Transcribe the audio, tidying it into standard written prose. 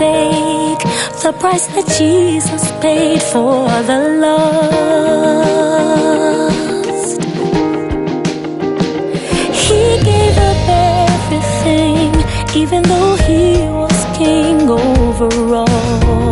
fake the price that Jesus paid for the lost. He gave up everything, even though he was king over all.